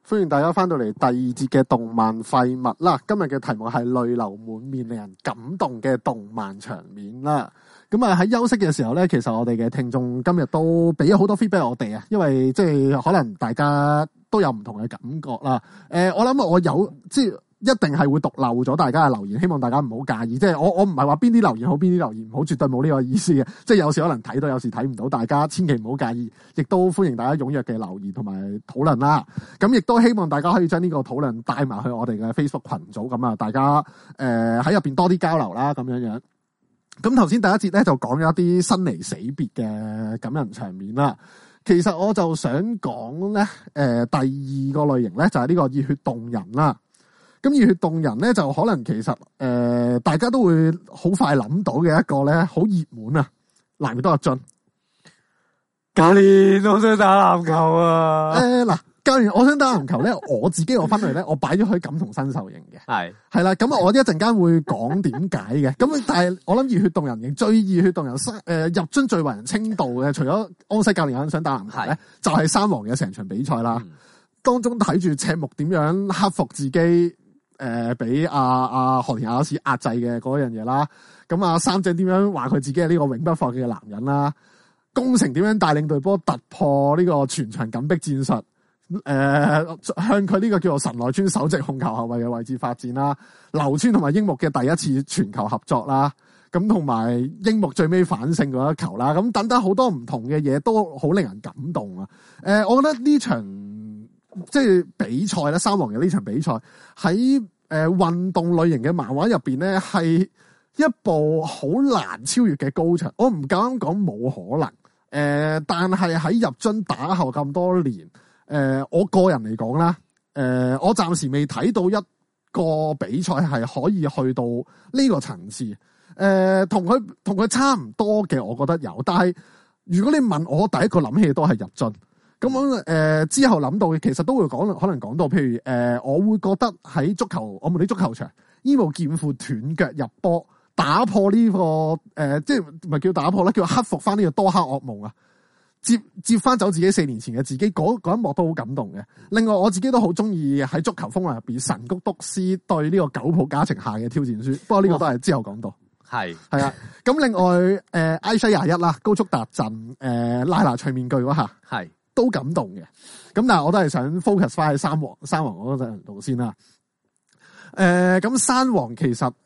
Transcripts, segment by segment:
歡迎大家翻到嚟第二節嘅動漫廢物啦！今日嘅題目係淚流滿面、令人感動嘅動漫場面啦。咁啊喺休息嘅時候咧，其實我哋嘅聽眾今日都俾咗好多 feedback 我哋啊，因為即係可能大家都有唔同嘅感覺啦。我諗我有即係一定係會讀漏咗大家嘅留言，希望大家唔好介意。即係我唔係話邊啲留言好，邊啲留言唔好，絕對冇呢個意思嘅。即係有時可能睇到，有時睇唔到，大家千祈唔好介意。亦都歡迎大家踴躍嘅留言同埋討論啦。咁亦都希望大家可以將呢個討論帶埋去我哋嘅 Facebook 群組，咁啊，大家喺入邊多啲交流啦，咁樣樣。咁頭先第一節咧就講咗一啲生離死別嘅感人場面啦。其實我就想講咧，第二個類型咧就係呢個熱血動人啦。咁熱血動人咧就可能其實大家都會好快諗到嘅一個咧，好熱門啊！難唔多阿俊， 教練，我想打籃球啊！ 嗱，教練，我想打籃球咧，我自己我分類咧，我擺咗佢感同身受型嘅，係啦。咁我一陣間會講點解嘅。咁但係我諗熱血動人型最熱血動人入樽最為人稱道嘅，除咗安西教練有人想打籃球咧，就係山王嘅成場比賽啦。當中睇住赤木點樣克服自己。俾河田雅史壓制嘅嗰樣嘢啦，咁三井點樣話佢自己係呢個永不放棄嘅男人啦，宮城點樣帶領隊波突破呢個全場緊逼戰術，向佢呢個叫做神奈川首席控球後衛嘅位置發展啦，流川同埋櫻木嘅第一次傳球合作啦，咁同埋櫻木最尾反勝嗰一球啦，咁等等好多唔同嘅嘢都好令人感動啊！我覺得呢場。即係比賽咧，山王嘅呢場比賽喺運動類型嘅漫畫入邊咧，係一部好難超越嘅高牆。我唔敢講冇可能，但係喺入樽打後咁多年，我個人嚟講啦，我暫時未睇到一個比賽係可以去到呢個層次。同佢差唔多嘅，我覺得有。但係如果你問我，第一個諗起都係入樽。咁之後諗到嘅，其實都會可能講到，譬如我會覺得喺我哋足球場，伊部劍父斷腳入波，打破呢個即係唔係叫打破咧，叫克服翻呢個多克噩夢啊，接翻走自己4年前嘅自己，嗰一幕都好感動嘅。另外我自己都好中意喺足球風雲入邊神谷篤斯對呢個久保家晴下嘅挑戰書，不過呢個都係之後講到。係啊，咁另外IC21啦，高速達陣拉拿除面具嗰下係。都感動嘅，咁但係我都係想 focus 翻喺山王嗰陣度先啦。咁山王其實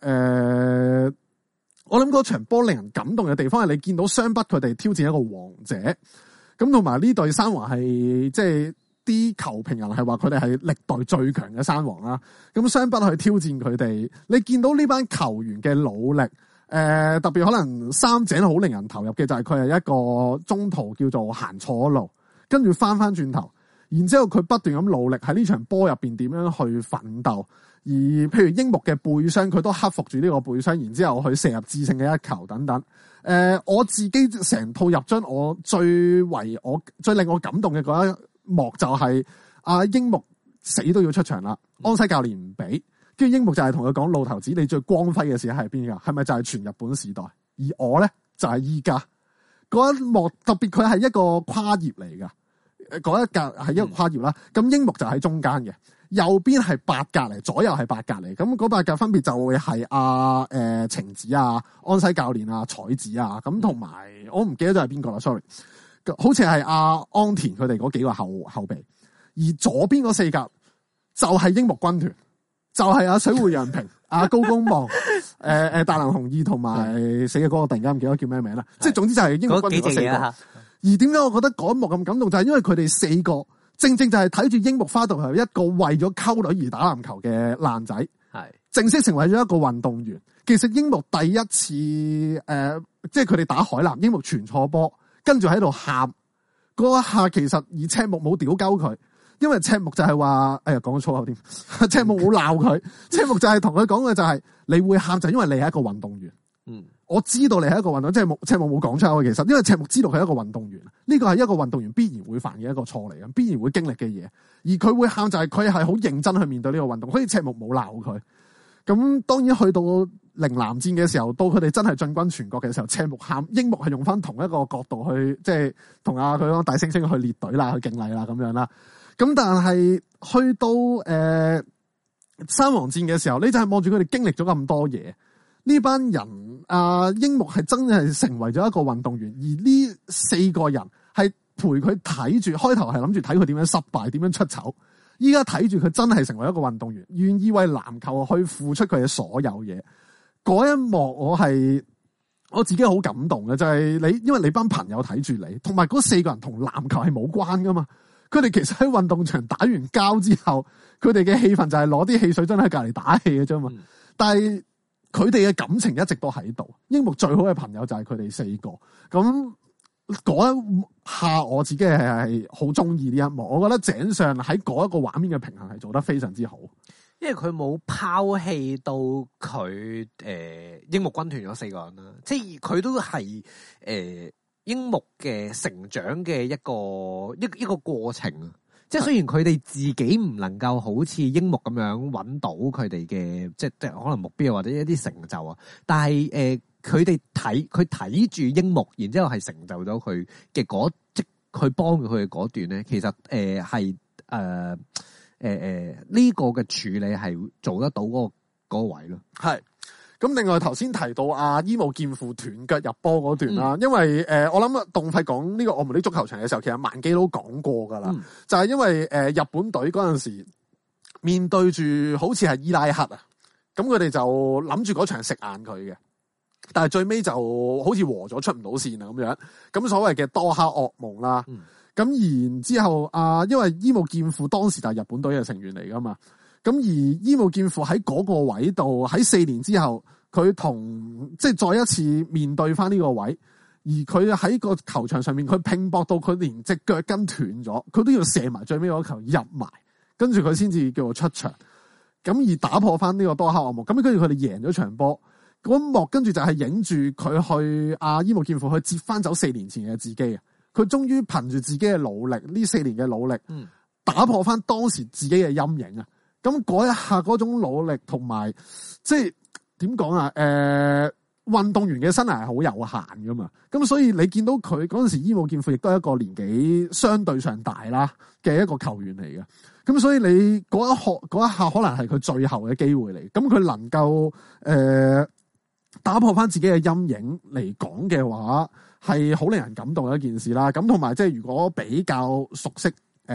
我諗嗰場波令人感動嘅地方係你見到湘北佢哋挑戰一個王者，咁同埋呢隊山王係即係啲球評人係話佢哋係歷代最強嘅山王啦。咁湘北去挑戰佢哋，你見到呢班球員嘅努力，特別可能三井好令人投入嘅就係佢係一個中途叫做行錯路。跟住翻轉頭，然之後佢不斷咁努力喺呢場波入邊點樣去奮鬥，而譬如櫻木嘅背傷，佢都克服住呢個背傷，然之後去射入致勝嘅一球等等。我自己成套入樽，我最令我感動嘅嗰一幕就係櫻木死都要出場啦，安西教練唔俾，跟住櫻木就係同佢講，老頭子你最光輝嘅時候係邊噶？係咪就係全日本時代？而我咧就係依家嗰一幕，特別佢係一個跨頁嚟噶。嗰一格係一個跨頁啦，咁櫻木就喺中間嘅，右邊係8格嚟，左右係8格嚟，咁嗰8格分別就會係晴子啊、安西教練啊、彩子啊，咁同埋我唔記得咗係邊個啦 ，sorry， 好似係安田佢哋嗰幾個後備，而左邊嗰4格就係櫻木軍團，就係水戶洋平、高公望、大能雄二同埋死嘅嗰個突然間唔記得叫咩名啦，即係總之就係櫻木軍團嗰4個。而點解我覺得嗰一幕咁感動，就係因為佢哋4個正正就係睇住櫻木花道係一個為咗溝女而打籃球嘅爛仔，係正式成為咗一個運動員。其實櫻木第一次即係佢哋打海南，櫻木傳錯波，跟住喺度喊嗰一下，其實而赤木冇屌鳩佢，因為赤木就係話，講咗粗口添，赤木冇鬧佢，赤木就係同佢講嘅就係，你會喊就因為你係一個運動員。我知道你係一個運動員，即係赤木冇講出口嘅，其實因為赤木知道佢係一個運動員，呢個係一個運動員必然會犯嘅一個錯嚟嘅，必然會經歷嘅嘢。而佢會喊就係佢係好認真去面對呢個運動，所以赤木冇鬧佢。 咁當然去到陵南戰嘅時候，到佢哋真係進軍全國嘅時候，赤木喊櫻木係用翻同一個角度去，即係同佢講大猩猩去列隊啦，去敬禮啦咁樣啦。咁但係去到山王戰嘅時候，你就係望住佢哋經歷咗咁多嘢，呢班人櫻木係真係成為咗一個運動員，而呢4個人係陪佢睇住，開頭係諗住睇佢點樣失敗，點樣出醜。依家睇住佢真係成為一個運動員，願意為籃球去付出佢嘅所有嘢。嗰一幕我自己好感動嘅，就係因為你班朋友睇住你，同埋嗰4個人同籃球係冇關噶嘛。佢哋其實喺運動場打完交之後，佢哋嘅氣氛就係攞啲汽水樽喺隔籬打氣嘅啫嘛。但係佢哋嘅感情一直都喺度。櫻木最好嘅朋友就係佢哋4個。咁嗰一下我自己係好中意呢一幕。我覺得井上喺嗰一個畫面嘅平衡係做得非常之好。 因為佢冇拋棄到佢櫻木軍團嗰4個人啦，即係佢都係櫻木嘅成長嘅一個過程啊！即係雖然佢哋自己唔能夠好似櫻木咁樣揾到佢哋嘅即係可能目標或者一啲成就啊，但係佢睇住櫻木，然之後係成就咗佢嘅即佢幫佢嘅嗰段咧，其實係呢個嘅處理係做得到嗰個位咯。係。 咁另外頭先提到伊姆劍父斷腳入波嗰段啦，因為我諗洞費講呢個我們啲足球場嘅時候，其實萬基都講過噶啦，就係因為日本隊嗰陣時面對住好似係伊拉克啊，咁佢哋就諗住嗰場食硬佢嘅，但係最尾就好似和咗出唔到線啊咁樣，咁所謂嘅多克噩夢啦。咁然之後因為伊姆劍父當時就係日本隊嘅成員嚟噶嘛。咁而伊姆劍父喺嗰個位度，喺4年之後，佢即係再一次面對翻呢個位，而佢喺個球場上面，佢拼搏到佢連隻腳跟斷咗，佢都要射埋最尾嗰球入埋，跟住佢先至叫做出場。咁而打破翻呢個多克噩夢，咁跟住佢哋贏咗場波。嗰幕跟住就係影住佢去伊姆劍父去接翻走4年前嘅自己啊！佢終於憑住自己嘅努力，呢4年嘅努力，打破翻當時自己嘅陰影啊！咁嗰一下嗰種努力同埋，即係點講啊？運動員嘅生涯係好有限噶嘛，咁所以你見到佢嗰陣時，伊姆劍父亦都係一個年紀相對上大啦嘅一個球員嚟嘅。咁所以你嗰一下可能係佢最後嘅機會嚟。咁佢能夠打破翻自己嘅陰影嚟講嘅話，係好令人感動嘅一件事啦。咁同埋即係如果比較熟悉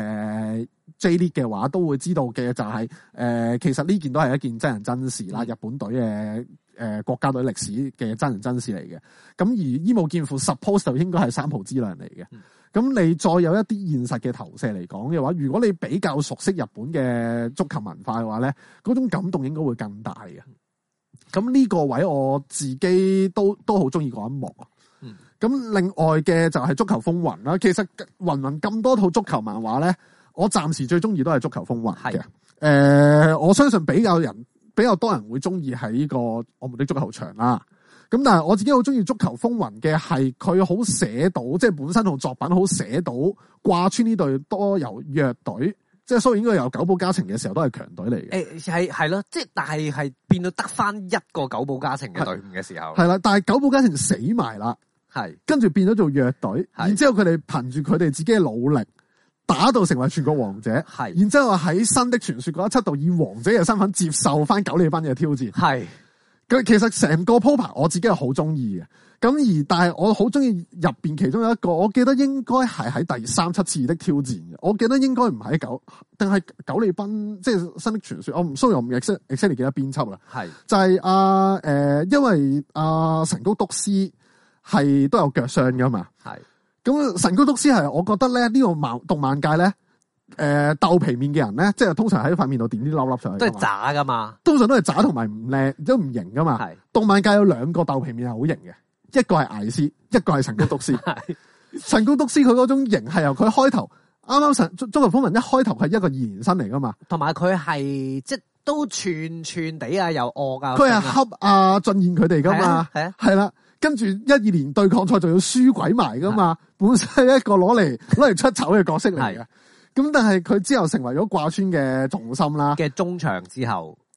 J League 嘅話，都會知道嘅就係其實呢件都係一件真人真事啦，日本隊嘅國家隊歷史嘅真人真事嚟嘅。咁而伊姆劍父 suppose 就應該係三浦知良嚟嘅。咁你再有一啲現實嘅投射嚟講嘅話，如果你比較熟悉日本嘅足球文化嘅話咧，嗰種感動應該會更大嘅。咁呢個位我自己都好中意嗰一幕。咁另外嘅就係足球風雲啦。其實雲咁多套足球漫畫咧，我暫時最中意都係足球風雲嘅。我相信比較多人會中意喺呢個我們的足球場啦。咁但係我自己好中意足球風雲嘅係佢好寫到，即係本身套作品好寫到掛穿呢隊多由弱隊，即係雖然應該由久保嘉晴嘅時候都係強隊嚟嘅。 係咯，即係但係變到得翻一個久保嘉晴嘅隊伍嘅時候， 係啦，但係久保嘉晴死埋啦。係，跟住變咗做弱隊，然之後佢哋憑住佢哋自己嘅努力，打到成為全國王者，係，然之後喺新的傳說嗰一輯度以王者嘅身份接受翻九里濱嘅挑戰，係，佢其實成個鋪排我自己係好中意嘅，但係我好中意入邊其中有一個，我記得應該係喺第3、7次的挑戰嘅，我記得應該唔係定係九里濱，即係新的傳說，我唔 sorry，我唔 exactly 記得邊輯啦，係，就係因為神谷篤司。係都有腳傷噶嘛，係咁神谷篤司係，我覺得咧呢個動漫界咧，鬥皮面嘅人咧，即係通常喺塊面度點啲粒粒上去， 都係渣噶嘛， 通常都係渣同埋唔靚，都唔型噶嘛。係動漫界有2個鬥皮面係好型嘅，一個係艾斯，一個係神谷篤司。神谷篤司佢嗰種型係由佢開頭啱啱足球風雲一開頭係一個2年生嚟噶嘛， 同埋佢係即係都串地啊，又惡啊， 佢係恰俊彥佢哋噶嘛，係啦。跟住12年對抗賽仲要輸鬼埋噶嘛，本身係一個攞嚟出醜嘅角色嚟嘅。咁但係佢之後成為咗掛川嘅重心啦。 嘅中場之後，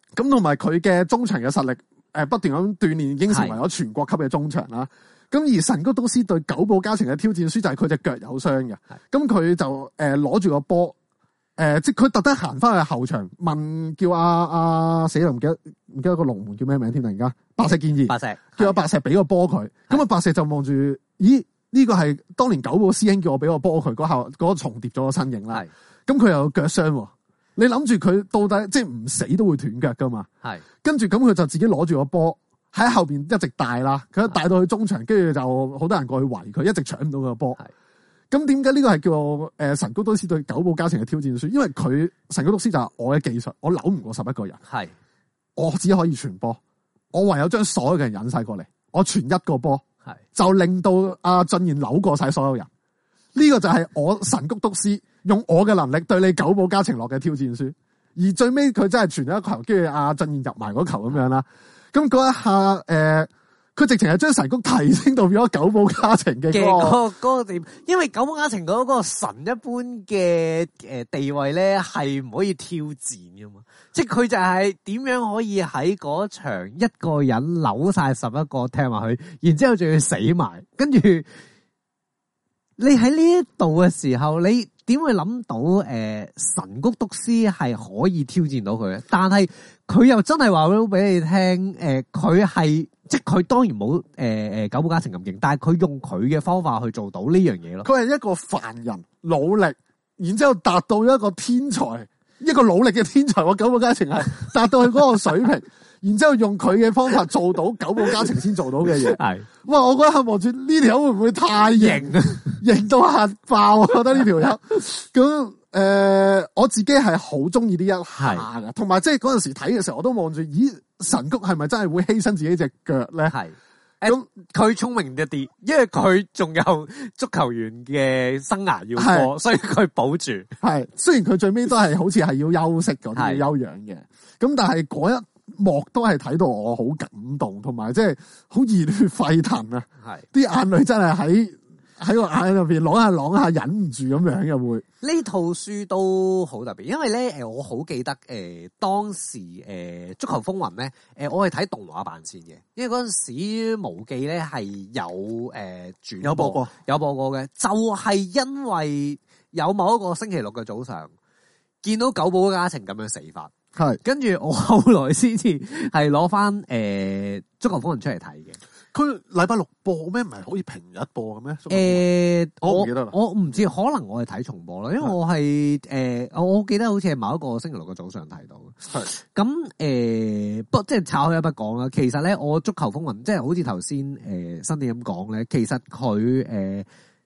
咁同埋佢嘅中場嘅實力，不斷咁鍛鍊，已經成為咗全國級嘅中場啦。咁而神谷都斯對久保嘉誠嘅挑戰書就係佢隻腳有傷嘅，咁佢就攞住個波，即係佢特登行翻去後場問叫死啦，唔記得個龍門叫咩名添，突然間白石建議，叫阿白石俾個波佢，咁啊白石就望住，咦呢個係當年久保師兄叫我俾個波佢嗰下嗰個重疊咗個身影啦，咁佢又腳傷。你諗住佢到底即係唔死都會斷腳噶嘛？係，跟住咁佢就自己攞住個波喺後邊一直帶啦，佢帶到去中場，跟住就好多人過去圍佢，一直搶唔到佢個波。咁點解呢個係叫神谷都斯對久保嘉誠嘅挑戰書？因為佢神谷都斯就係我嘅技術，我扭唔過11個人，係，我只可以傳波，我唯有將所有嘅人引晒過嚟，我傳一個波，係，就令到阿俊彥扭過晒所有人。呢個就係我神谷都斯用我嘅能力對你久保嘉誠落嘅挑戰書，而最尾佢真係傳咗一球，跟住阿俊彥入埋嗰球咁樣啦。咁嗰一下，佢直情係將神谷提升到變咗久保嘉誠嘅嗰個點，因為久保嘉誠嗰個神一般嘅地位咧，係唔可以挑戰噶嘛。即係佢就係點樣可以喺嗰場一個人扭晒11個踢埋去，然之後仲要死埋，跟住。你喺呢一度嘅時候，你點會諗到神谷督斯係可以挑戰到佢咧？但係佢又真係話俾你聽，佢係即係佢當然冇久保嘉誠咁勁，但係佢用佢嘅方法去做到呢樣嘢咯。 佢係一個凡人努力，然之後達到一個天才，一個努力嘅天才。我久保嘉誠係達到佢嗰個水平。然之後用佢嘅方法做到久保嘉誠先做到嘅嘢，係哇！我嗰刻望住呢條友會唔會太型，型到嚇爆？我覺得呢條友咁我自己係好中意呢一下嘅，同埋即係嗰陣時睇嘅時候，我都望住，咦，神谷係咪真係會犧牲自己隻腳咧？係咁， 佢聰明一啲，因為佢仲有足球員嘅生涯要過，所以佢保住。 係雖然佢最尾都係好似係要休息嗰啲休養嘅，咁但係嗰一幕都係睇到我好感動，同埋即係好熱血沸騰啊！係啲眼淚真係喺個眼入邊啷下忍唔住咁樣嘅會。 呢套書都好特別，因為咧我好記得當時足球風雲咧我係睇動畫版先嘅，因為嗰陣時無記咧係有播過嘅，就係因為有某一個星期六嘅早上見到久保嘉誠咁樣死法。係，跟住我後來先至係攞翻足球風雲出嚟睇嘅。 佢禮拜六播咩？唔係可以平日播嘅咩？我唔記得啦。 我唔知，可能我係睇重播啦，因為我係我記得好似係某一個星期六嘅早上睇到。係咁不即係炒開一筆講啦。其實咧，我足球風雲即係好似頭先新地咁講咧，其實佢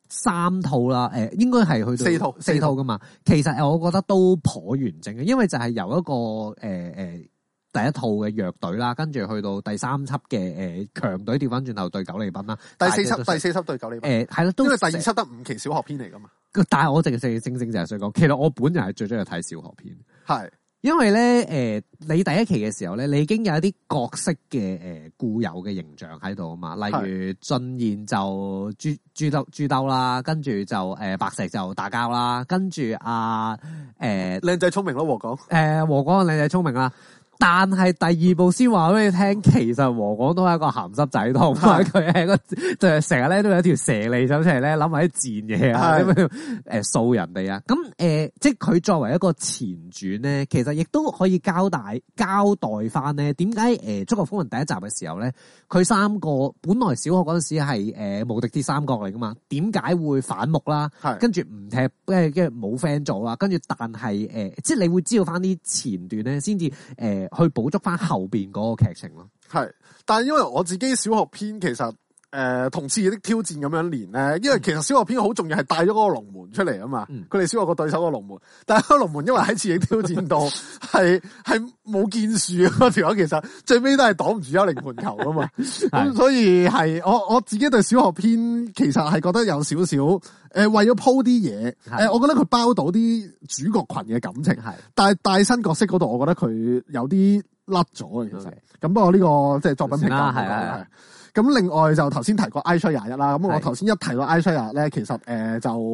3套啦，應該係去到4套噶嘛。其實我覺得都頗完整嘅，因為就係由一個第一套嘅弱隊啦，跟住去到第3輯嘅強隊調翻轉頭對九里賓啦。 第4輯對九里賓係咯， 因為第2輯得5期小學篇嚟噶嘛。 但係我正就係想講，其實我本人係最中意睇小學篇。 係。因為咧，你第一期嘅時候咧，你已經有一啲角色嘅固有嘅形象喺度啊嘛，例如俊彥就豬兜啦，跟住就白石就打交啦，跟住靚仔聰明咯，和港和港靚仔聰明啦。但係第2部先話俾你聽，其實和港都係一個鹹濕仔，同埋佢係一個就係成日咧都有一條蛇脷走出嚟咧，諗埋啲賤嘢啊，咁樣掃人哋啊。咁即係佢作為一個前傳咧，其實亦都可以交代翻咧，點解足球風雲第一集嘅時候咧，佢3個本來小學嗰陣時係無敵鐵三角嚟噶嘛，點解會反目啦？跟住唔踢，跟住冇 friend 做啦，跟住但係即係你會知道翻啲前段咧，先至去補足翻後邊嗰個劇情咯。 係，但係因為我自己小學篇其實同刺激的挑戰咁樣連咧，因為其實小學篇好重要係帶咗嗰個龍門出嚟啊嘛。佢哋小學個對手個龍門，但係嗰個龍門因為喺刺激挑戰度係冇建樹嗰條友，其實最尾都係擋唔住幽靈盤球啊嘛。咁所以係我自己對小學篇其實係覺得有少少為咗鋪啲嘢，我覺得佢包到啲主角群嘅感情，但係帶新角色嗰度，我覺得佢有啲甩咗其實。咁不過呢個即係作品評價係。咁另外就頭先提過 iChoi21啦，咁我頭先一提到 iChoi21咧，其實就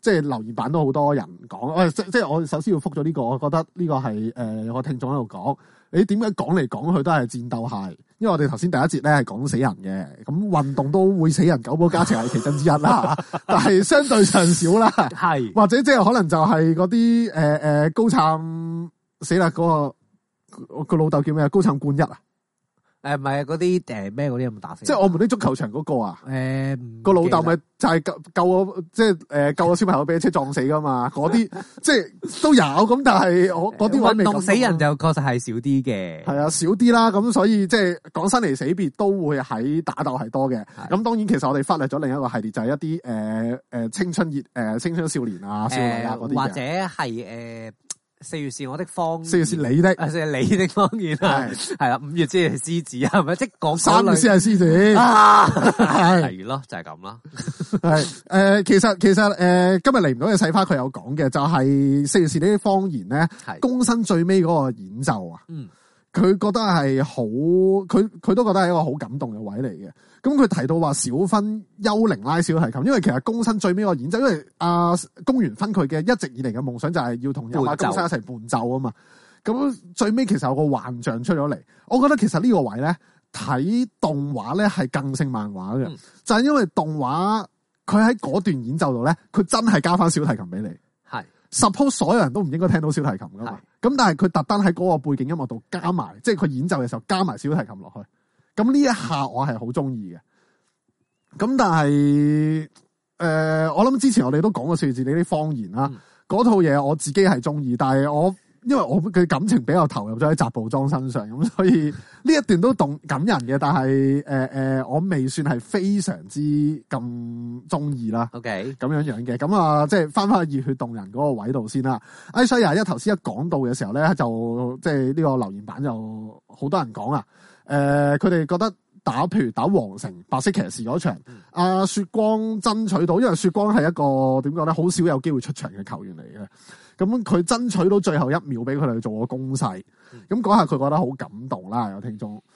即係留言版都好多人講，即係我首先要覆咗呢個，我覺得呢個係有個聽眾喺度講，你點解講嚟講去都係戰鬥係？因為我哋頭先第一節咧係講死人嘅，咁運動都會死人，九寶加持係其中之一啦，但係相對上少啦，係或者即係可能就係嗰啲高杉死啦，嗰個老豆叫咩啊？高杉冠一啊？ 唔係嗰啲咩嗰啲有冇打死？ 即係我們啲足球場嗰個啊？個老豆咪就係救我，即係救個小朋友俾車撞死噶嘛？嗰啲即係都有咁，但係我嗰啲位未運動死人就確實係少啲嘅。 係啊，少啲啦。咁所以即係講生離死別都會喺打鬥係多嘅。咁當然其實我哋忽略咗另一個系列，就係一啲青春少年啊、少女啊嗰啲或者係4月是我的謊言，4 月是你的 ，4月你的謊言係啦，5月先係獅子係咪？即係講 3月先係獅子啊，係咯，就係咁啦。 係其實今日嚟唔到嘅細花佢有講嘅，就係4月是呢啲謊言咧，公生最尾嗰個演奏啊，佢覺得係好，佢都覺得係一個好感動嘅位嚟嘅。咁佢提到話小芬幽靈拉小提琴，因為其實宮生最尾個演奏，因為宮原芬佢嘅一直以嚟嘅夢想就係要同有馬宮生一齊伴奏啊嘛。咁最尾其實有個幻象出咗嚟，我覺得其實呢個位咧睇動畫咧係更勝漫畫嘅，就係因為動畫佢喺嗰段演奏度咧，佢真係加翻小提琴俾你。係 suppose 所有人都唔應該聽到小提琴噶嘛，咁但係佢特登喺嗰個背景音樂度加埋，即係佢演奏嘅時候加埋小提琴落去。咁呢一下我係好中意嘅，咁但係我諗之前我哋都講過4月是你啲謊言啦，嗰套嘢我自己係中意，但係因為我嘅感情比較投入咗喺澤部莊身上，咁所以呢一段都感人嘅，但係我未算係非常之咁中意啦。OK， 咁樣嘅，咁啊即係翻去熱血動人嗰個位度先啦。所以21頭先一講到嘅時候咧，就即係呢個留言版就好多人講啊。佢哋覺得譬如打皇城白色騎士嗰場，雪光爭取到，因為雪光係一個點講咧，好少有機會出場嘅球員嚟嘅。咁佢爭取到最後1秒俾佢哋做個攻勢，咁嗰下佢覺得好感動啦。有聽眾，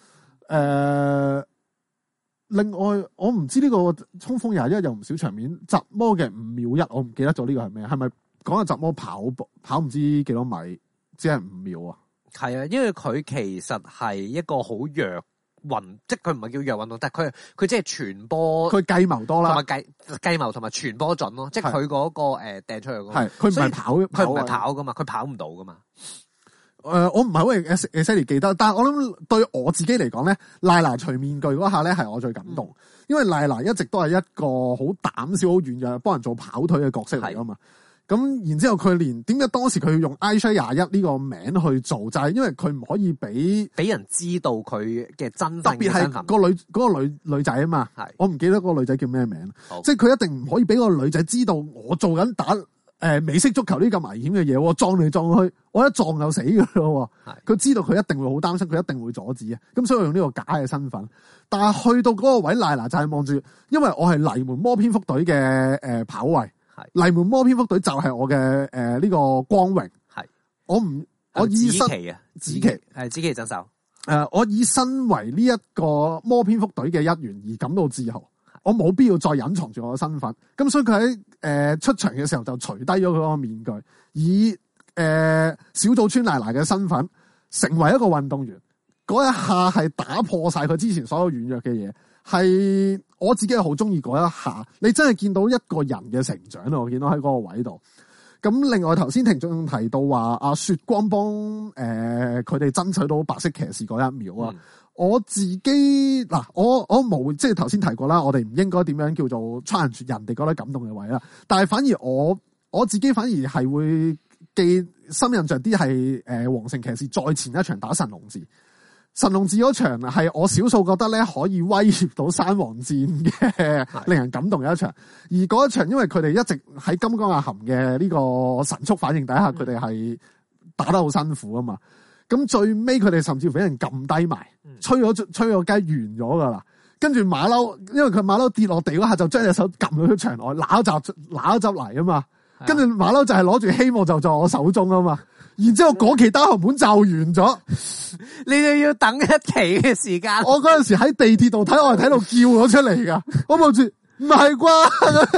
另外我唔知呢個衝鋒21有唔少場面，雜魔嘅5秒1，我唔記得咗呢個係咩？係咪講緊雜魔跑唔知幾多米，只係5秒啊？ 係啊，因為佢其實係一個好弱運，即係佢唔係叫弱運動，但係佢即係傳波，佢計謀多啦， 同埋計謀同埋傳波準咯，即係佢嗰個掟出去嗰個， 係佢唔係跑， 佢唔係跑噶嘛，佢跑唔到噶嘛。 我唔係好 exactly 記得，但係我諗對我自己嚟講咧，賴拿除面具嗰下咧係我最感動，因為賴拿一直都係一個好膽小、好軟弱、幫人做跑腿嘅角色嚟噶嘛。咁然之後佢連點解當時佢要用 Aisha21呢個名去做，就係因為佢唔可以俾人知道佢嘅真正嘅身份，特別係嗰個女仔啊嘛。我唔記得嗰個女仔叫咩名，即係佢一定唔可以俾個女仔知道我做緊打美式足球呢咁危險嘅嘢，撞嚟撞去，我一撞就死噶咯。佢知道佢一定會好擔心，佢一定會阻止啊。咁所以用呢個假嘅身份，但係去到嗰個位，賴拿就係望住，因為我係泥門魔蝙蝠隊嘅跑衛。泥門魔蝙蝠隊就係我嘅呢個光榮，係我以身紫旗係紫旗鎮守，我以身為呢一個魔蝙蝠隊嘅一員而感到自豪，我冇必要再隱藏住我嘅身份，咁所以佢喺出場嘅時候就除低咗佢個面具，以小島村賴拿嘅身份成為一個運動員，嗰一下係打破晒佢之前所有軟弱嘅嘢。係我自己係好中意嗰一下，你真係見到一個人嘅成長咯。我見到喺嗰個位度。咁另外頭先聽眾提到話阿雪光幫佢哋爭取到白色騎士嗰1秒啊，我自己嗱我冇即係頭先提過啦，我哋唔應該點樣叫做 challenge 人哋覺得感動嘅位啦。但係反而我自己反而係會記深印象啲係皇城騎士再前一場打神龍寺。神龍寺嗰場係我少數覺得咧可以威脅到山王戰嘅令人感動嘅一場，而嗰一場因為佢哋一直喺金剛阿含嘅呢個神速反應底下，佢哋係打得好辛苦啊嘛。咁最尾佢哋甚至乎俾人撳低埋，吹個雞完咗噶啦。跟住馬騮，因為佢馬騮跌落地嗰下就將隻手撳到出場外，揦一執嚟啊嘛。跟住馬騮就係攞住希望就在我手中啊嘛。然之後嗰期單行本就完咗， 你哋要等一期嘅時間。 我嗰陣時喺地鐵度睇，我係睇到叫咗出嚟噶，我望住唔係啩？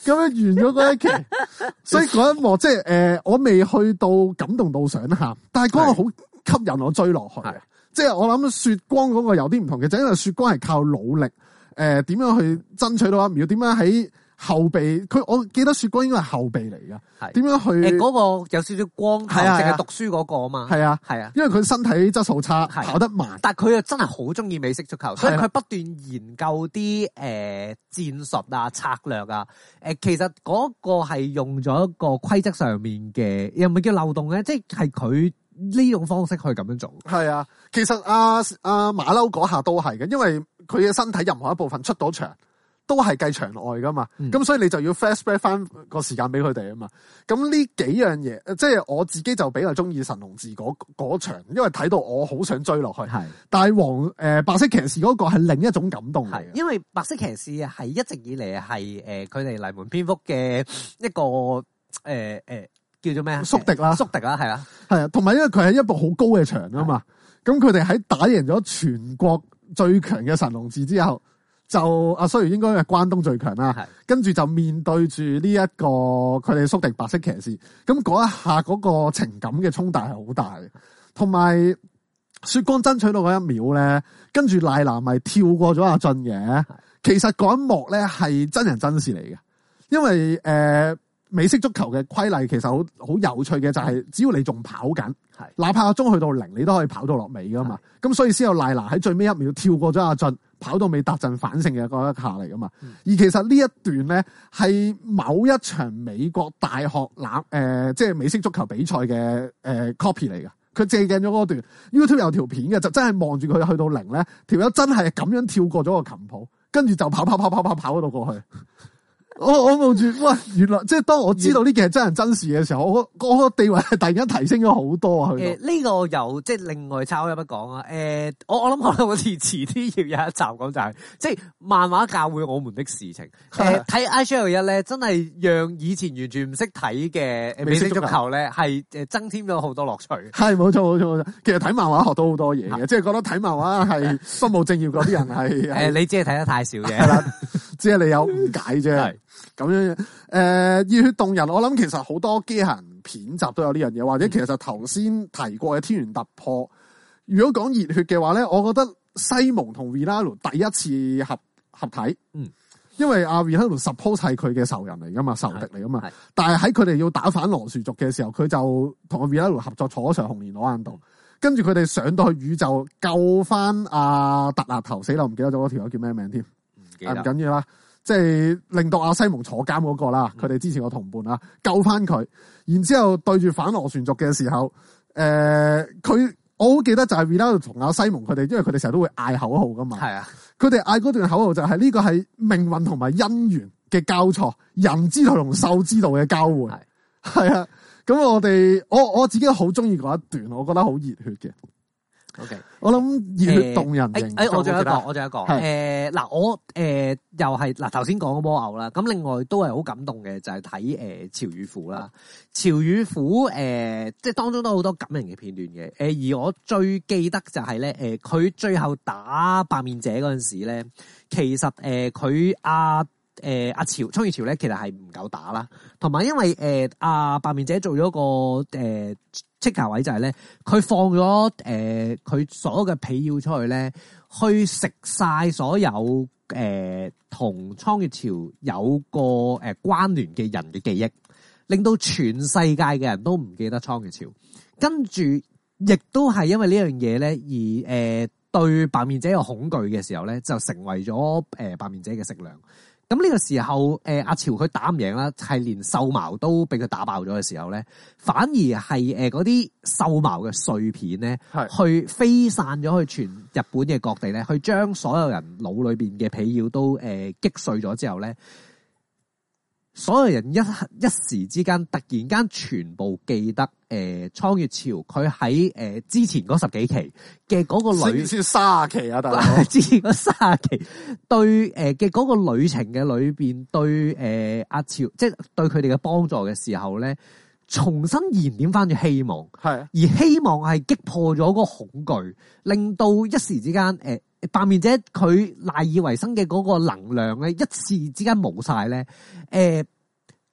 咁樣完咗嗰一期，所以嗰一幕即係我未去到感動到想喊，但係嗰個好吸引我追落去。即係我諗雪光嗰個有啲唔同嘅，就因為雪光係靠努力，點樣去爭取到一秒，點樣喺後備，我記得雪光應該係後備嚟㗎，點樣去嗰個有少少光頭，淨係讀書嗰個啊嘛，係啊， 因為佢身體質素差，跑得慢， 但係佢又真係好中意美式足球，所以佢不斷研究啲戰術啊、策略啊，其實嗰個係用咗一個規則上面嘅，又唔係叫漏洞咧，即係佢呢種方式去咁樣做。 係啊，其實阿馬騮嗰下都係嘅，因為佢嘅身體任何一部分出到場都係計場外噶嘛，咁所以你就要 flashback 翻個時間俾佢哋啊嘛。咁呢幾樣嘢，即係我自己就比較中意神龍寺嗰場，因為睇到我好想追落去。係，但係白色騎士嗰個係另一種感動嚟嘅，因為白色騎士係一直以嚟係佢哋黎門蝙蝠嘅一個叫做咩啊？宿敵啦，係啊，係啊，同埋因為佢係一部好高嘅場啊嘛，咁佢哋喺打贏咗全國最強嘅神龍寺之後，就雖然應該係關東最強啦，跟住就面對住呢一個佢哋宿敵白色騎士，咁嗰一下嗰個情感嘅衝突係好大嘅，同埋雪光爭取到嗰一秒咧，跟住賴南咪跳過咗阿俊嘅，其實嗰一幕咧係真人真事嚟嘅，因為美式足球嘅規例其實好有趣嘅，就係只要你仲跑緊，哪怕個鐘去到0，你都可以跑到落尾噶嘛。咁所以先有賴拿喺最尾一秒跳過咗阿俊，跑到尾達陣反勝嘅嗰一下嚟噶嘛。而其實呢一段咧係某一場美國大學即係美式足球比賽嘅copy 嚟嘅。佢借鏡咗嗰段 YouTube 有條片嘅，就真係望住佢去到0咧，條友真係咁樣跳過咗個琴譜，跟住就跑到過去。我望住，哇！原來即係當我知道呢件係真人真事嘅時候，我個地位係突然間提升咗好多啊！呢個又即係另外抄一筆講啊！我諗可能好似遲啲要有一集講就係，即係漫畫教會我們的事情。睇 IGL1 咧，真係讓以前完全唔識睇嘅美式足球咧，係增添咗好多樂趣。係冇錯。其實睇漫畫學到好多嘢嘅，即係覺得睇漫畫係不務正業嗰啲人係你只係睇得太少嘅，係啦，只係你有誤解啫。咁樣熱血動人，我諗其實好多機械人片集都有呢樣嘢，或者其實頭先提過嘅天元突破。如果講熱血嘅話咧，我覺得西蒙同 Rinaldo 第一次合體，因為阿 Rinaldo suppose 係佢嘅仇人嚟噶嘛，仇敵嚟噶嘛。但係喺佢哋要打反羅樹族嘅時候，佢就同阿 Rinaldo 合作坐上紅蓮攞眼度，跟住佢哋上到去宇宙救翻阿特納頭，死啦，唔記得咗嗰條友叫咩名添，唔緊要啦。即係令到阿西蒙坐監嗰個啦，佢哋之前個同伴啦，救翻佢，然之後對住反螺旋族嘅時候，我好記得就係 Rinaldo 同阿西蒙佢哋，因為佢哋成日都會嗌口號噶嘛，係啊，佢哋嗌嗰段口號就係呢個係命運同埋姻緣嘅交錯，人之道同獸之道嘅交換，係啊，咁我自己好中意嗰一段，我覺得好熱血嘅。OK， 我諗熱血動人型。我仲有一個，嗱，我又係嗱頭先講嘅蝸牛啦，咁另外都係好感動嘅，就係睇潮與虎啦。潮與虎即係當中都好多感人嘅片段嘅。而我最記得就係咧，佢最後打白面者嗰陣時咧，其實佢阿潮蒼月潮咧，其實係唔夠打啦，同埋因為白面者做咗個即刻位就係咧，佢放咗佢所有嘅被妖出去咧，去食晒所有同蒼月潮有個關聯嘅人嘅記憶，令到全世界嘅人都唔記得蒼月潮。跟住亦都係因為呢樣嘢咧，而對白面者有恐懼嘅時候咧，就成為咗白面者嘅食糧。咁呢個時候，阿潮佢打唔贏啦，係連獸矛都俾佢打爆咗嘅時候咧，反而係嗰啲獸矛嘅碎片咧，去飛散咗去全日本嘅各地咧，去將所有人腦裏邊嘅被妖都擊碎咗之後咧，所有人一時之間突然間全部記得蒼月潮佢喺之前嗰10幾期嘅嗰個旅先30期啊，大佬之前嗰30期對嘅嗰個旅程嘅裏邊對阿潮即係對佢哋嘅幫助嘅時候咧，重新燃點翻咗希望，係而希望係擊破咗嗰個恐懼，令到一時之間白面者佢賴以為生嘅嗰個能量咧，一時之間冇晒咧，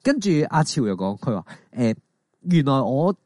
跟住阿潮又講，佢話原來我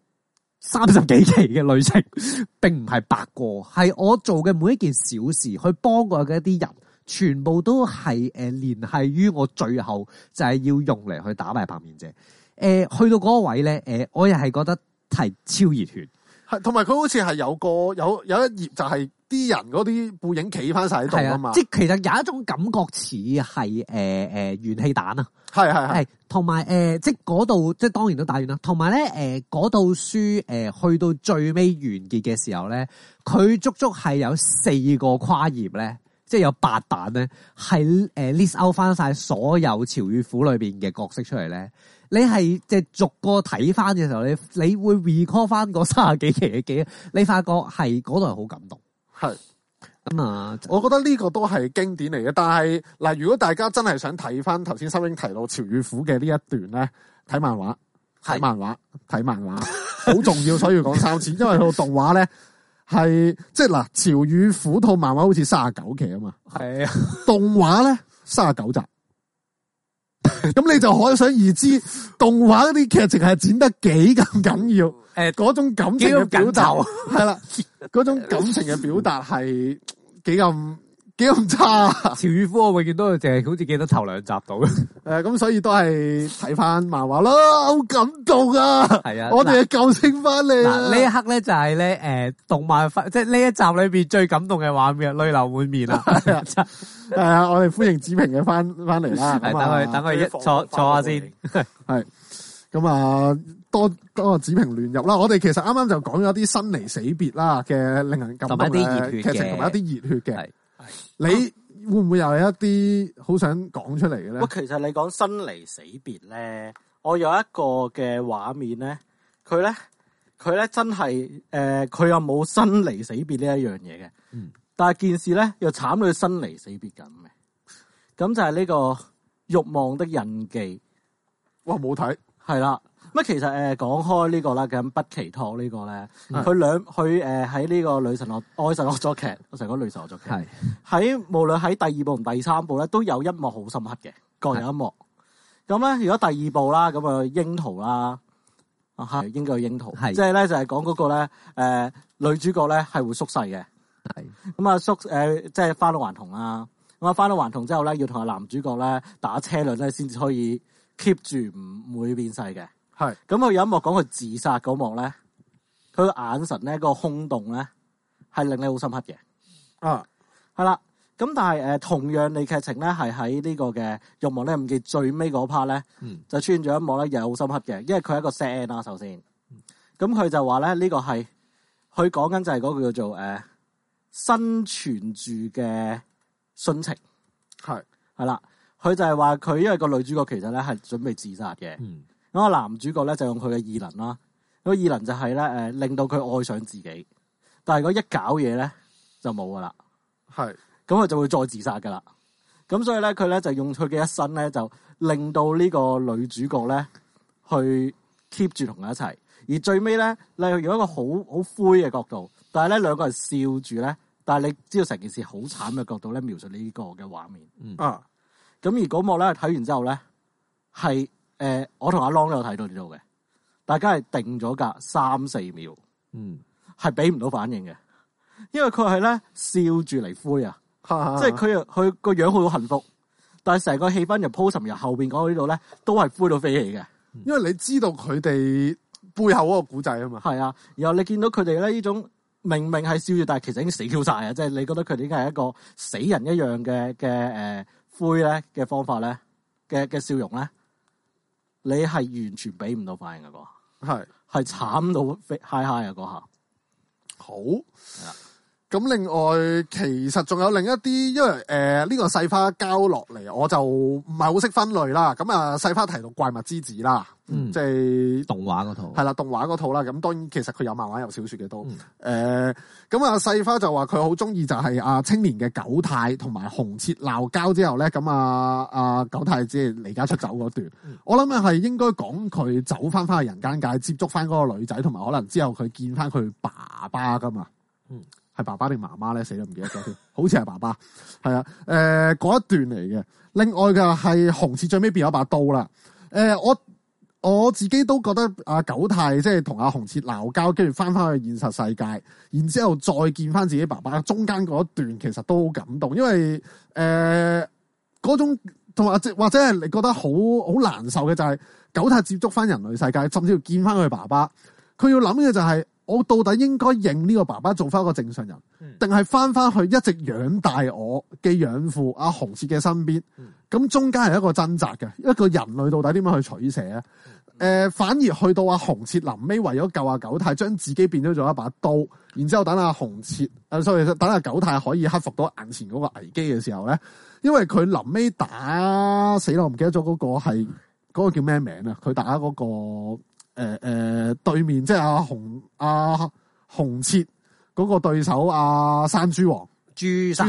30幾期嘅旅程並唔係白過，係我做嘅每一件小事，去幫過嘅一啲人，全部都係聯繫於我最後就係要用嚟去打敗白面者。去到嗰個位咧，我又係覺得係超熱血。 係，同埋佢好似係有一頁就係啲人嗰啲背影企翻晒喺度啊嘛， 即係其實有一種感覺似係元氣彈啊，係，同埋即係嗰度即係當然都打完啦，同埋咧嗰度書去到最尾完結嘅時候咧，佢足足係有4個跨頁咧，即係有8版咧，係list out 翻晒所有潮與虎裏邊嘅角色出嚟咧。你係即係逐個睇翻嘅時候，你會 recall 翻嗰30幾期嘅記憶，你發覺係嗰度係好感動。 係咁啊， 我覺得呢個都係經典嚟嘅。但係嗱，如果大家真係想睇翻頭先心英提到潮與虎嘅呢一段咧，睇漫畫，睇漫畫好重要，所以要講3次，因為套動畫咧係即係嗱，潮與虎套漫畫好似39期啊嘛， 係啊， 動畫咧39集。咁你就可想而知，動畫嗰啲劇情係剪得幾咁緊要，嗰種感情嘅表達係啦，嗰種感情嘅表達係幾咁差。 潮與虎我永遠都淨係好似記得頭2集到。 咁所以都係睇翻漫畫咯，好感動啊！ 係啊， 我哋嘅救星翻嚟啊！ 呢一刻咧就係咧動漫即係呢一集裏邊最感動嘅畫面，淚流滿面啦。 係啊，我哋歡迎子平嘅翻嚟啦。 等佢坐下先。 係咁啊，多個子平亂入啦。我哋其實啱啱就講咗啲生離死別啦嘅令人感動嘅劇情，同埋一啲熱血嘅。你會唔會又有一啲好想講出嚟嘅咧？ 其實你講生離死別咧，我有一個嘅畫面咧，佢咧真係佢又冇生離死別呢一樣嘢嘅。但係件事咧又慘到佢生離死別咁嘅，咁就係呢個慾望的印記。 哇，冇睇。係啦，咁其實講開呢個啦，咁不期託呢個咧，佢喺呢個女神愛神惡作劇，我成日講女神惡作劇，喺無論喺第2部同第3部咧，都有一幕好深刻嘅，各有一幕。咁咧，如果第2部啦，咁啊櫻桃啦，應該係櫻桃，即係咧就係講嗰個咧女主角咧係會縮細嘅。咁啊即係返到還童啦。咁啊返到還童之後咧，要同阿男主角咧打車輪咧，先至可以 keep 住唔會變細嘅。咁佢有一幕講佢自殺嗰幕咧，佢個眼神咧個空洞咧係令你好深刻嘅。係啦。咁但係同樣嘅劇情咧係喺呢個嘅慾望咧唔記最尾嗰 part 咧，就出現咗一幕咧又係好深刻嘅，因為佢係一個 sad end 啦。首先，咁佢就話咧呢個係佢講緊就係嗰個叫做生存住嘅殉情，係啦，佢就係話佢因為個女主角其實咧係準備自殺嘅，咁個男主角咧就用佢嘅異能啦，嗰個異能就係咧令到佢愛上自己，但係如果一搞嘢咧就冇噶啦，咁佢就會再自殺噶啦，咁所以咧佢咧就用佢嘅一生咧就令到呢個女主角咧去 keep 住同佢一齊，而最尾咧你用一個好灰嘅角度。但係咧，兩個人笑住咧，但係你知道成件事好慘嘅角度咧，描述呢個嘅畫面。咁而嗰幕咧睇完之後咧，係我同阿 Long 都有睇到呢度嘅，大家係定咗格3-4秒，係俾唔到反應嘅，因為佢係咧笑住嚟灰啊，即係佢個樣好幸福，但係成個氣氛由 pose 由後邊講到呢度咧，都係灰到飛起嘅， 因為你知道佢哋背後嗰個古仔啊嘛。 係啊，然後你見到佢哋咧呢種。明明係笑住，但係其實已經死 Q 晒啊！即係你覺得佢哋應該係一個死人一樣嘅灰咧嘅方法咧嘅笑容咧，你係完全俾唔到反應嘅嗰係慘到嗨嗨啊嗰下。 好。咁另外，其實仲有另一啲，因為呢個細花交落嚟，我就唔係好識分類啦。咁啊，細花提到怪物之子啦，即係動畫嗰套， 係啦，動畫嗰套啦。咁當然其實佢有漫畫有小說嘅都。咁啊，細花就話佢好中意就係青年嘅九太同埋紅切鬧交之後咧，咁啊九太即係離家出走嗰段。我諗係應該講佢走翻去人間界，接觸翻嗰個女仔，同埋可能之後佢見翻佢爸爸噶嘛。係爸爸定媽媽咧？死都唔記得咗添，好似係爸爸。係啊，嗰一段嚟嘅。另外嘅係紅切最尾變咗把刀啦。我我自己都覺得阿九太即係同阿紅切鬧交，跟住翻去現實世界，然之後再見翻自己爸爸，中間嗰一段其實都好感動，因為嗰種同埋或者係你覺得好難受嘅就係九太接觸翻人類世界，甚至要見翻佢爸爸，佢要諗嘅就係我到底應該認呢個爸爸做翻一個正常人，定係翻翻去一直養大我嘅養父阿紅切嘅身邊？咁中間係一個掙扎嘅，一個人類到底點樣去取捨啊？反而去到阿紅切臨尾為咗救阿九太，將自己變咗做一把刀，然之後等阿紅切所以等阿九太可以克服到眼前嗰個危機嘅時候咧，因為佢臨尾打死啦，我唔記得咗嗰個係嗰個叫咩名啊？佢打嗰個對面即係阿紅切嗰個對手阿山豬王朱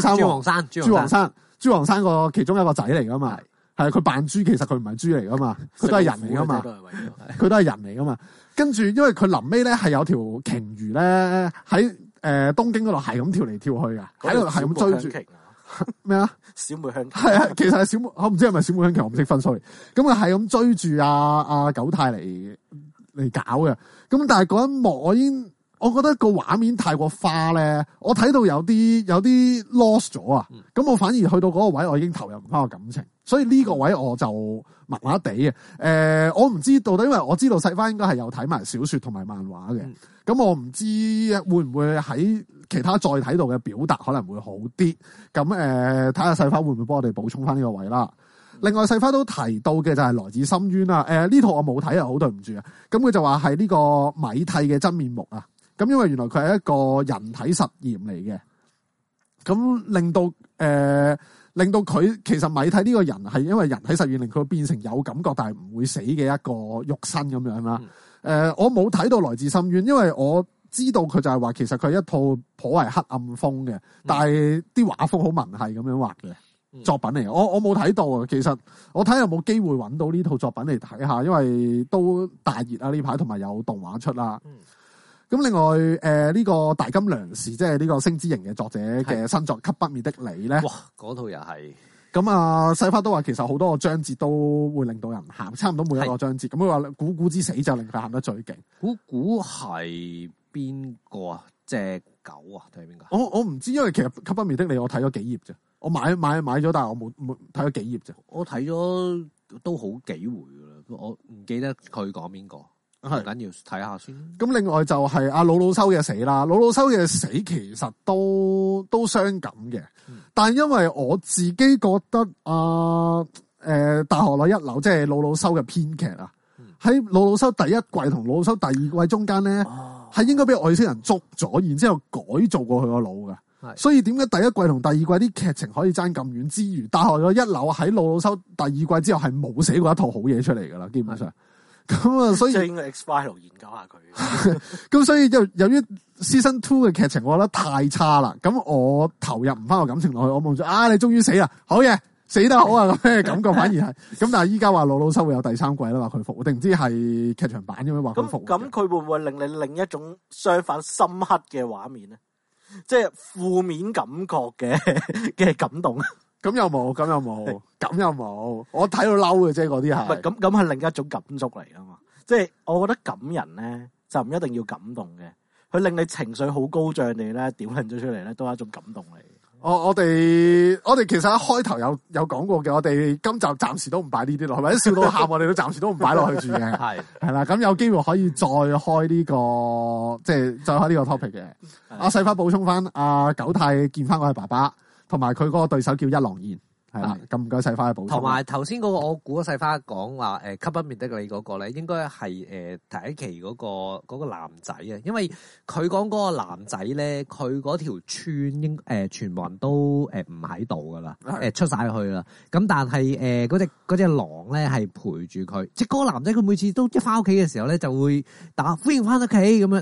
黃山個其中一個仔嚟噶嘛，係佢扮豬，其實佢唔係豬嚟噶嘛，佢都係人嚟噶嘛，佢都係人嚟噶嘛。跟住因為佢臨尾咧係有條鯨魚咧喺東京嗰度係咁跳嚟跳去噶，喺度係咁追住咩啊？ 小妹香係啊，其實係小妹，我唔知係咪小妹香橋，我唔識分 sorry。咁佢係咁追住阿九太嚟搞嘅。咁但係嗰一幕我覺得個畫面太過花咧，我睇到有啲 lost 咗啊。咁我反而去到嗰個位，我已經投入唔翻個感情，所以呢個位我就麻麻地嘅。我唔知到底，因為我知道細花應該係有睇埋小說同埋漫畫嘅，咁我唔知會唔會喺其他載體度嘅表達可能會好啲。咁睇下細花會唔會幫我哋補充翻呢個位啦。另外細花都提到嘅就係來自深淵啦。呢套我冇睇啊，好對唔住啊。咁佢就話係呢個米蒂嘅真面目啊。咁因為原來佢係一個人體實驗嚟嘅，咁令到佢其實米蒂呢個人係因為人體實驗令佢變成有感覺但係唔會死嘅一個肉身咁樣啦。我冇睇到來自深淵，因為我知道佢就係話其實佢係一套頗為黑暗風嘅，但係啲畫風好文藝咁樣畫嘅作品嚟。我冇睇到啊，其實我睇有冇機會揾到呢套作品嚟睇下，因為都大熱啊呢排，同埋有動畫出啦。咁另外呢個大金良士，即係呢個星之形嘅作者嘅新作《給不滅的你》咧， 哇！嗰套又係咁啊！細花都話其實好多個章節都會令到人喊，差唔多每一個章節。咁佢話古古之死就令佢喊得最勁。 古係邊個啊？隻狗啊？定係邊個？ 我唔知，因為其實《給不滅的你》我睇咗幾頁啫。我買咗，但係我冇睇咗幾頁啫。 我睇咗都好幾回噶啦，我唔記得佢講邊個。唔緊要，睇下先。咁另外就係阿老修嘅死啦，老修嘅死其實都傷感嘅，但係因為我自己覺得大河內一樓即係老修嘅編劇啊，喺老修第一季同老修第二季中間咧，係應該俾外星人捉咗，然之後改造過佢個腦噶。所以點解第一季同第二季啲劇情可以爭咁遠之餘，大河內一樓喺老修第二季之後係冇寫過一套好嘢出嚟噶啦，基本上。咁啊，所以應該 X-File 研究下佢。 咁所以由於 Season 2嘅劇情，我覺得太差啦。咁我投入唔翻個感情落去，我望住你終於死啦，好嘢，死得好啊咁嘅感覺，反而係。咁但係依家話老修會有第三季啦，話佢復活，定唔知係劇場版咁樣話佢復活。 咁佢會唔會令你另一種相反深刻嘅畫面咧？即係負面感覺嘅感動。 咁又冇，我睇到嬲嘅啫，嗰啲係。 唔係咁係另一種感觸嚟噶嘛？即係我覺得感人咧就唔一定要感動嘅，佢令你情緒好高漲地咧屌撚咗出嚟咧，都係一種感動嚟。 我哋其實一開頭有講過嘅，我哋今集暫時都唔擺呢啲落去，或者笑到喊，我哋都暫時都唔擺落去住嘅。係啦，咁有機會可以再開呢個，即係再開呢個 topic 嘅。阿細花補充翻，阿九太見翻我係爸爸。同埋佢嗰個對手叫一郎燕，係啦，咁唔該細花嘅補充。 同埋頭先嗰個我估細花講話給不滅的你嗰個咧，應該係第一期嗰個男仔啊，因為佢講嗰個男仔咧，佢嗰條村全部人都唔喺度噶啦，出晒去啦。咁但係嗰隻狼咧係陪住佢，即係嗰個男仔佢每次都一翻屋企嘅時候咧就會打歡迎翻屋企咁樣睇。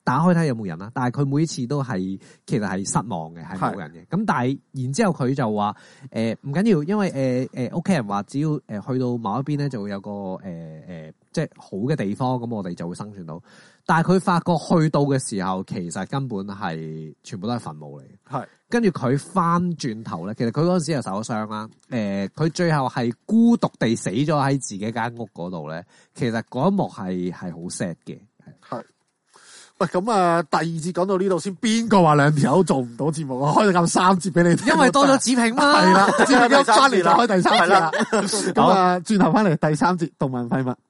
打開睇有冇人啦。但係佢每次都係其實係失望嘅，係冇人嘅。咁但係然之後佢就話唔緊要，因為屋企人話只要去到某一邊咧，就會有個即係好嘅地方，咁我哋就會生存到。但係佢發覺去到嘅時候，其實根本係全部都係墳墓嚟嘅。 係跟住佢翻轉頭咧，其實佢嗰陣時又受咗傷啦。佢最後係孤獨地死咗喺自己間屋嗰度咧。其實嗰一幕係好 sad 嘅。 係。喂，咁啊，第二節講到呢度先。邊個話兩條友做唔到節目？我開咗咁3節俾你聽。 因為多咗子平嘛。 係啦，子平一翻嚟就開第3節啦。咁啊，轉頭翻嚟第3節動漫廢物。